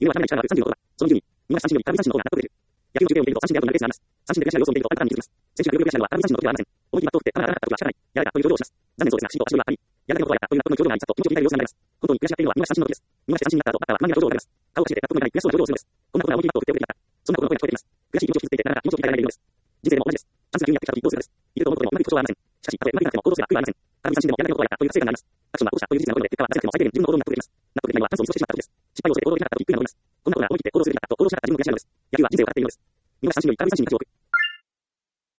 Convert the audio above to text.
犬は離れに力がある30のことは、その順に、見逃し三振より空振り三振の方が納得できる。野球の中継を見ていると三振であるというのがレースがあります。三振で悔しい様子を見ているとバッターランナーに気づきます。選手が両手を出したのは空振り三振の時ではありません。思い切りバットを振って球が上がらなかった時は仕方ない。やられたという表情をします。残念そうですが、しっと足取りはあり、やられたことはやったという納得の表情があり、さっと気持ちを切り替える様子が見られます。本当に悔しがっているのは見逃し三振の時です。見逃して三振になった後、バッターは不満げな表情を浮かべます。顔を縮めて納得のいかない悔しそうな表情をするのです。こんなことは思い切りバットを振っておけばよかった。そんなことの声が聞こえてきます。悔しい気持ちを引きずっていて、なかなか気持ちを切り替えられないようです。人生でも同じです。チャンスが急にやってきた時どうするかです。いると思うことでもうまくいくことはありません。しかし、たとえうまくいかなくても行動すれば悔いはありません。空振り三振でもやられたことはやったという達成感があります。アクションは後者という事実が残るので、結果は間違っても最低限自分の行動に納得できます。納得できないのはチャンスを見過ごしてしまった時です。失敗を恐れて行動できなかった時悔いが残ります。こんなことが思い切って行動するべきだと行動しなかった自分も悔しいのです。野球は人生を語っているのです。見逃し三振より空振り三振に価値を置く。